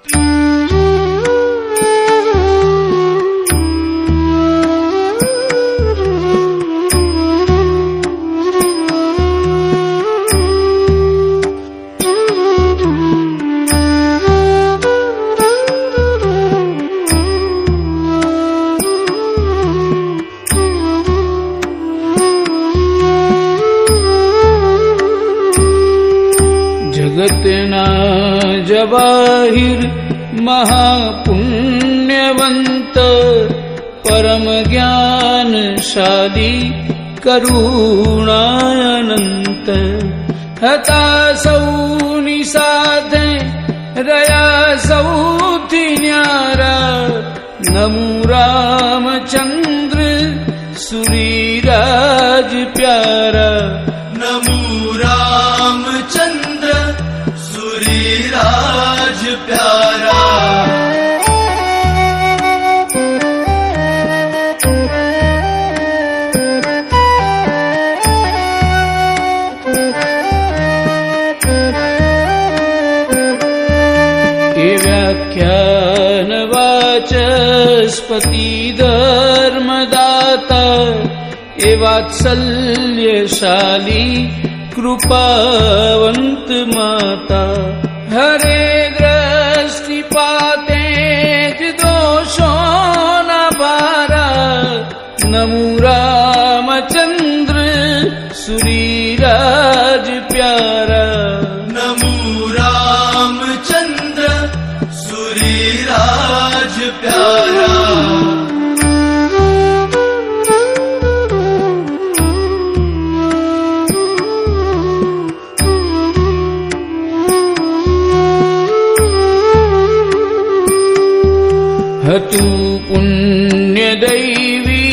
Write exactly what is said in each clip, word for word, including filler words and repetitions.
जगतना जवाहिर महापुण्यवंत परम ज्ञानशाली करुणानंत हता सौनी साधे रया सौथी न्यारा नमो रामचंद्र सुरीराज प्यारा नमो रामचंद्र सुरीराज प्यारा ये व्याख्यान वाचस्पति धर्मदाता ए वात्सल्यशाली कृपावंत माता हरे दृष्टि पाते दोषों न बारा नमो रामचंद्र सुरीराज प्यारा नमो रामचंद्र सुरीराज प्यारा हतु पुण्य दैवी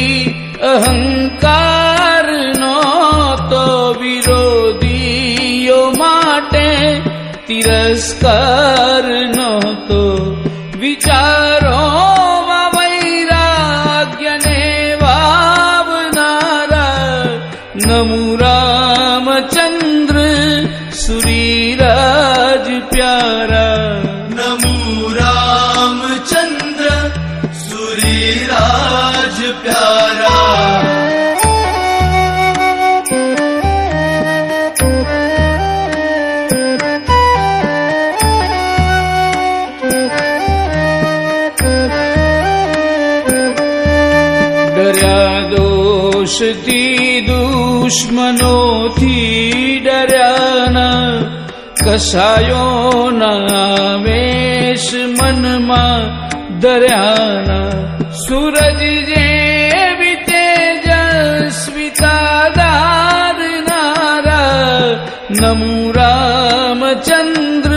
अहंकार नो तो विरोधियो माटे तिरस्कार नो तो विचारों मा वैराग्य ने भावनारा नमो रामचंद्र सुरीराज प्यारा नमो रामचंद्र सुरीराज प्यारा डर्या दोष थी दुश्मनों थी डर्या न कसायो नावेश मन मा दर्याना सूरज जे भी तेजस्वितादार नारा नमो रामचंद्र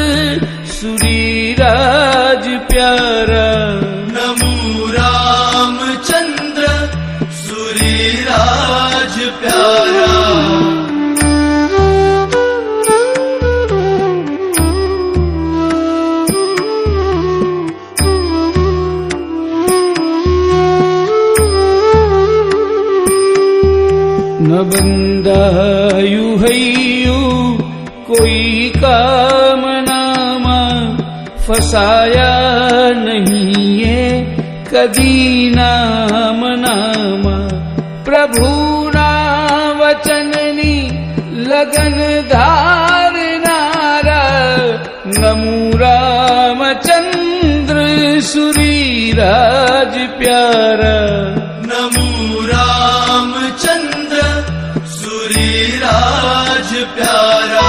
सुरीराज प्यारा नमो रामचंद्र सुरीराज प्यारा न बंधायु हयु कोई कामना मां फसाया नहीं ये कदी नाम नामा प्रभु ना वचननी लगन धार नारा नमो रामचंद्र सुरीराज प्यारा नमो रामचंद्र सुरीराज प्यारा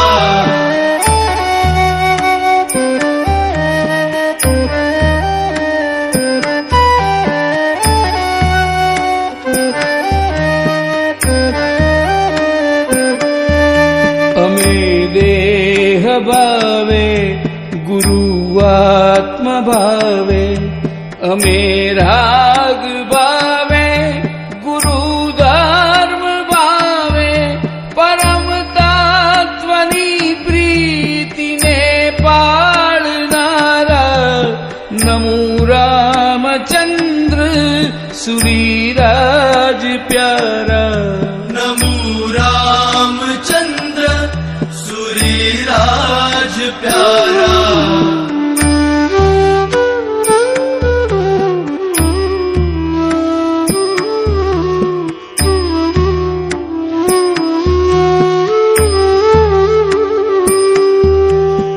अमे देह भावे गुरु आत्म भावे अमे राग भावे गुरु धर्म भावे परम तत्वनी प्रीति ने पालनारा नमो रामचंद्र सुरीराज प्यारा नमो रामचंद्र सुरीराज प्यारा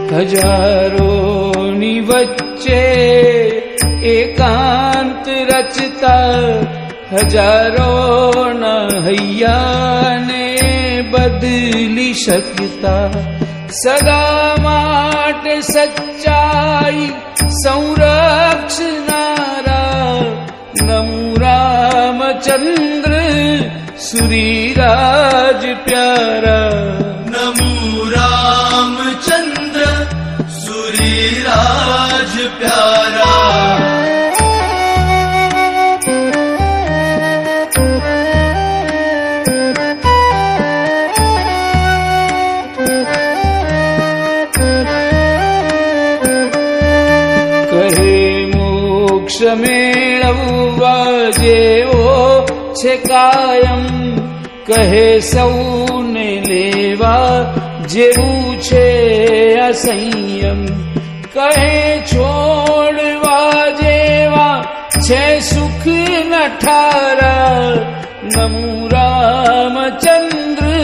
હજારોની વચ્ચે એકાંત રચતા હજારોના હૈયાને બદલી શકતા સદા માટે સચ્ચાઈ સંરક્ષનારા નમો રામચંદ્ર સુરીરાજ પ્યારા નમો રામચંદ્ર સુરીરાજ પ્યારા મેળવવા જેવો છે કાયમ કહે સૌને લેવા જેવું છે અસંયમ કહે છોડવા જેવા છે સુખ નઠારા નમો રામચંદ્ર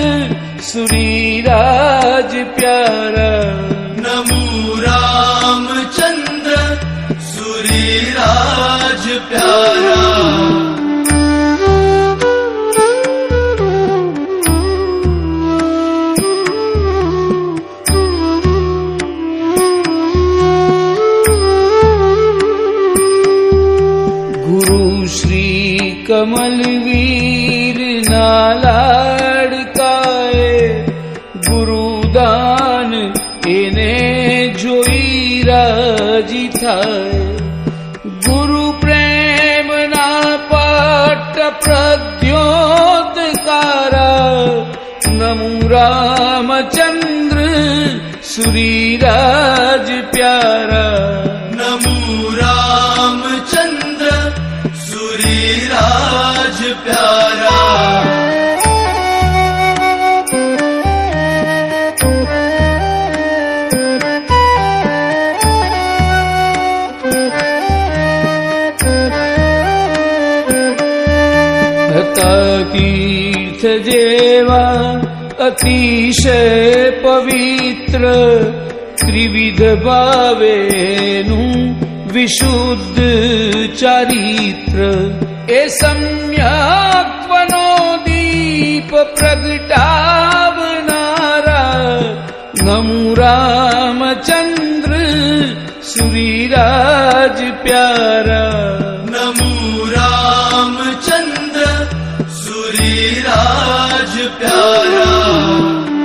સુરીરાજ પ્યારા નમો રામચંદ્ર સુરીરાજ પ્યારા ગુરુ શ્રી કમલવીર ના લાડકાએ ગુરુદાન એને જોઈ રાજી થાય ગુરુ પ્રેમના પટ પ્રદ્યોતકારા નમો રામચંદ્ર સુરીરાજ પ્યારા નમો રામચંદ્ર સુરીરાજ પ્યારા તીર્થ જેવા અતિશય પવિત્ર ત્રિવિધ ભાવેનું વિશુદ્ધ ચારિત્ર એ સમ્યક્ત્વનો દીપ પ્રગટાવનારા નમો રામચંદ્ર સુરીરાજ પ્યારા નમો રામચંદ્ર સુરીરાજ પ્યારા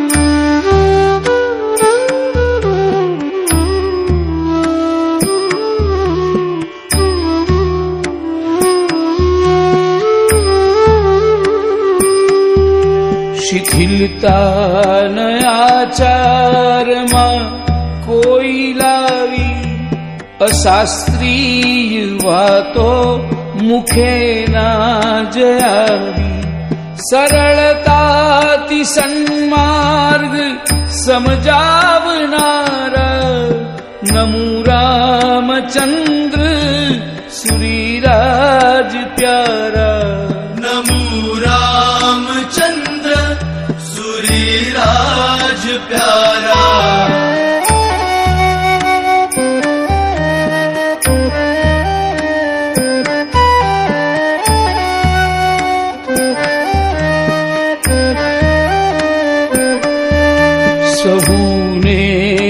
શિથિલતા ન આચારમાં કોઈ લાવી અશાસ્ત્રીય વાતો મુખે ના જયાવી સરળતાથી સન્માર્ગ સમજાવનારા નમો રામચંદ્ર સુરીરાજ પ્યારા નમો રામચંદ્ર સુરીરાજ પ્યારા સહુને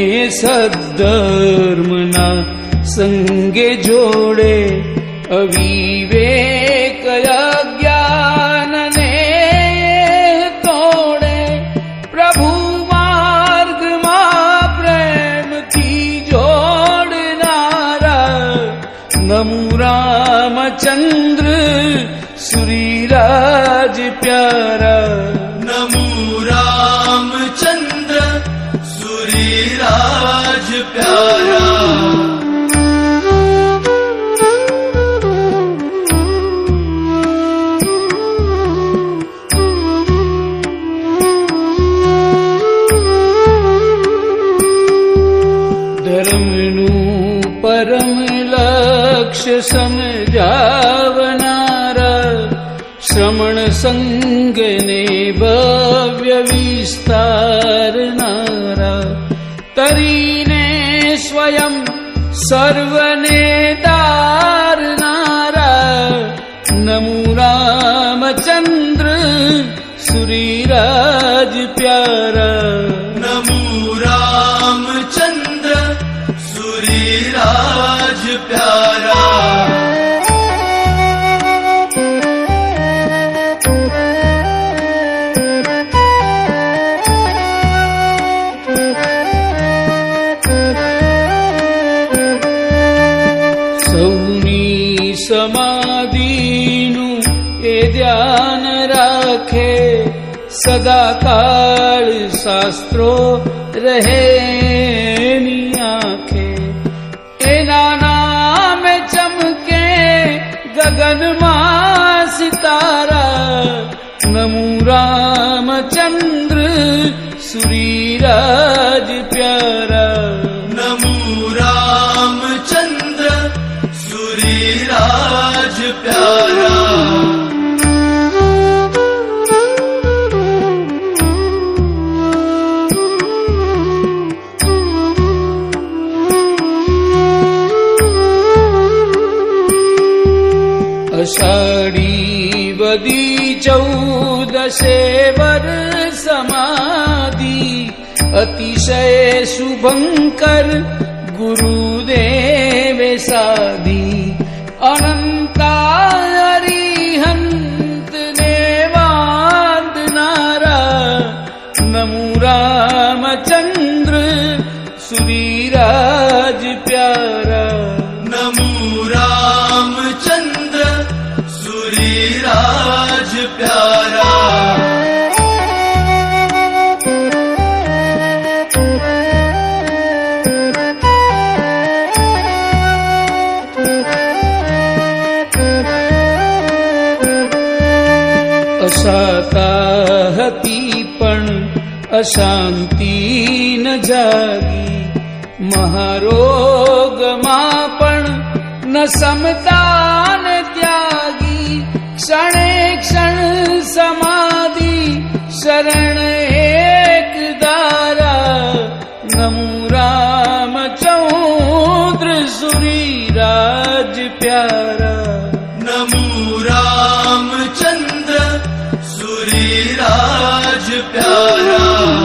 સદ્ધર્મના સંગે જોડે અવિવેક અજ્ઞાનને તોડે પ્રભુ માર્ગમાં પ્રેમથી જોડનારા નમો રામચંદ્ર સુરીરાજ પ્યારા નમો રામચંદ્ર સુરીરાજ પ્યારા ધર્મનું પરમ લક્ષ્ય સમજાવનારા શ્રમણ સંગને ભવ્ય વિસ્તારનારા તરીને स्वयं सर्वने तारनारा नमो रामचंद्र सूरीराज प्यारा नमो रामचंद्र सूरीराज प्यारा समाधिनु ए ध्यान राखे सदा काल शास्त्रो रहे नी आंखे एना नाम चमके गगन मां सितारा नमो रामचंद्र सूरीराज प्यारा नमो रामचंद्र सूरीराज प्यारा अषाढ़ी वदी चौदशे वर समाधि अतिशय शुभंकर गुरुदेव साधी अनंता हरिहंत देवांत नारा नमो रामचंद्र सूरीराज प्यारा नमो रामचंद्र सूरीराज प्यारा असाताहती पण अशांति न जागी महारोग मापण न समता न त्यागी क्षणे क्षण समाधि शरण एक दारा नमो रामचंद्र सूरीराज प्यारा नमो रामचंद्र सूरीराज प्यारा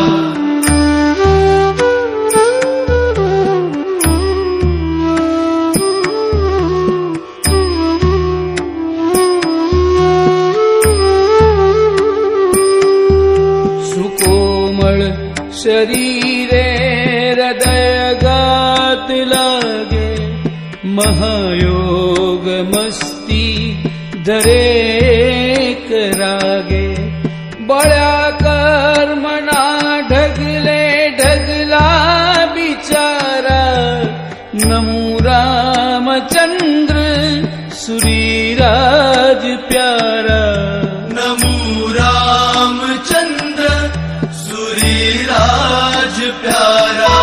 सुकोमल शरीरे हृदय गात लागे महायोग मस्ती धरे करागे बड़ा कर्मना ढगले ढगला बिचारा नमो रामचंद्र सूरीराज प्यारा नमो रामचंद्र सूरीराज प्यारा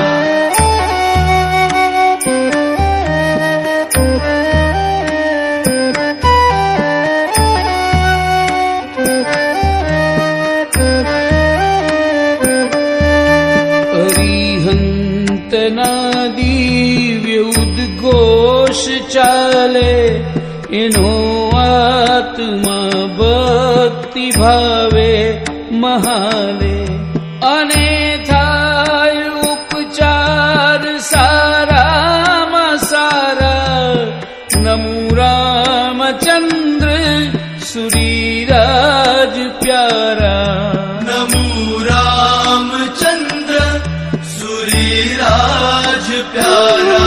अरिहंतना दिव्य उद्घोष चाले इनो आत्मा भक्ति भावे महाले अनेथाय उपचार सारा मसारा नमो रामचंद्र सूरीराज प्यारा नमो रामचंद्र सूरीराज प्यारा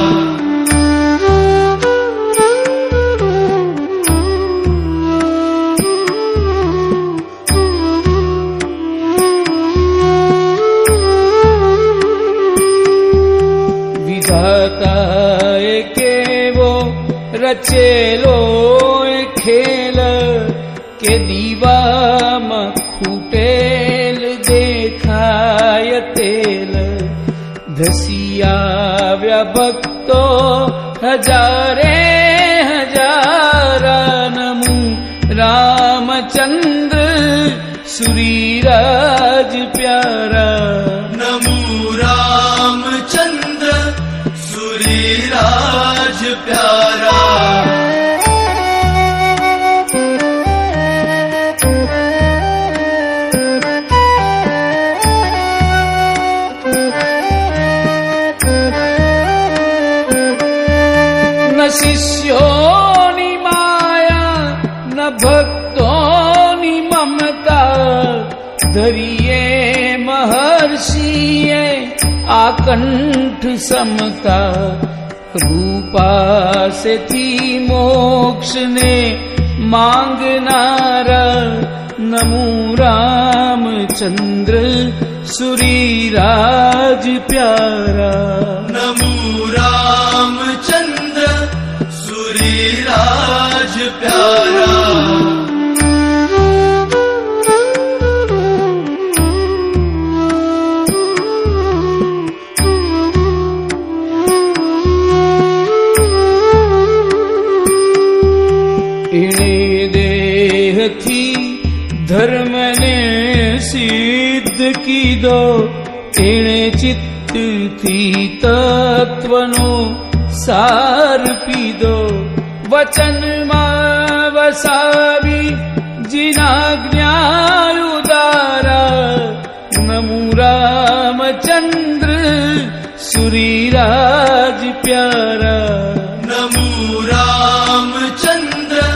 रचेलो खेल के दीवा में खूटेल देखाय तेल धसिया व्या भक्तो हजारे हजारा नमो रामचंद्र सूरीराज प्यारा नमो रामचंद्र प्यारा न शिष्योनि माया न भक्तोनि ममता धरिए महर्षिए आकंठ समता रूपा से थी मोक्ष ने मांगनारा नमो रामचंद्र सुरीराज प्यारा नमो रामचंद्र सुरीराज प्यारा धर्म ने सिद्ध की दो एणे चित्त थी तत्वनो सार पी दो वचन मां वसावी जिनाज्ञा उदारा नमो रामचंद्र सुरीराज प्यारा नमो रामचंद्र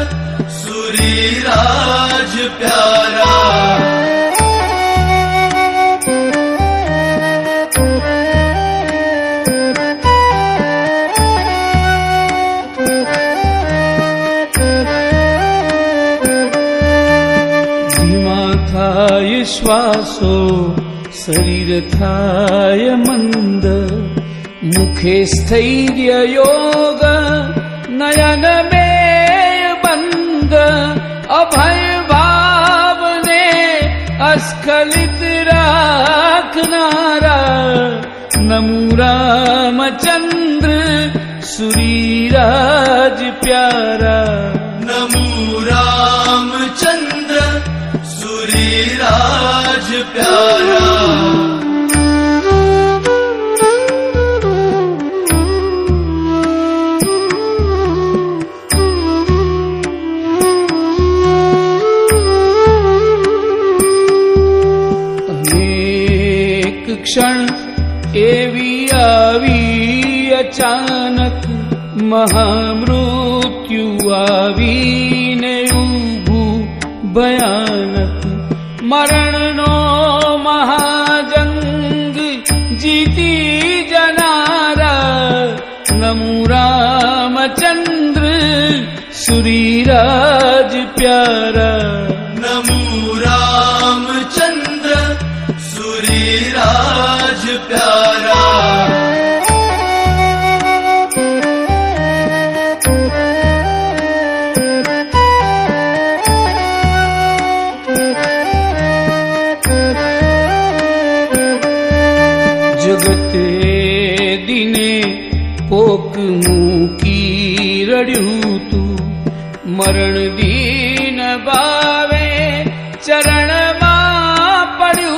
सुरीराज प्यारा धीमा थाय श्वासो शरीर थाय मंद मुखे स्थैर्य योग नयन में बंद अभय भाव ने अस्खलित राखनारा नमो रामचंद्र सुरीराज प्यारा नमो रामचंद्र सुरीराज प्यारा क्षण एवी आवी अचानक महामृत्यु आवी ने उभू भयानक मरण नो महाजंग जीती जनारा नमो रामचंद्र सुरीराज प्यारा नमो रामचंद्र सुरीराज प्यारा जगत दिने पोक मुकी रड़्यू तू मरण दीन बावे चरण मा पड़्यू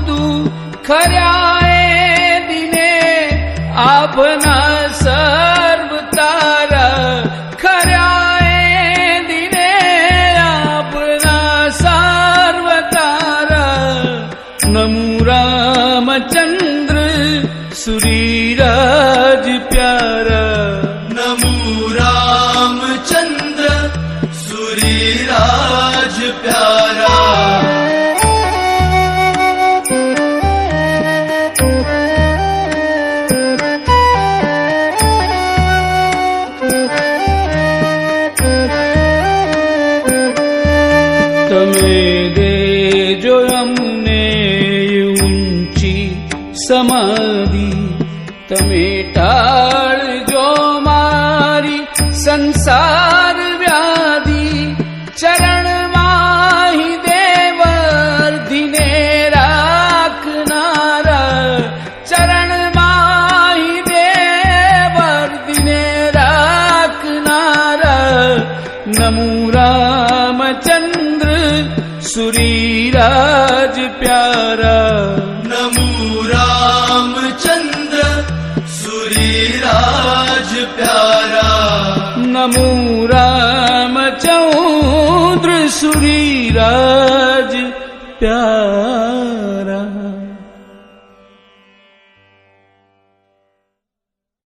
खर्याए दिने आपना सर्व तारा खर्याए दिने आपना सर्व तारा नमो रामचंद्र सुरीराज प्यारा नमो रामचंद्र सुरीराज प्यारा समाधि तमे टाळ जो मारी संसार व्याधि चरण माही देवर दिने राखनारा चरण माही देवर दिने राखनारा नमो रामचंद्र सुरीराज प्यारा नमो रामचंद्र सुरीराज प्यारा गिरिराज प्यारा।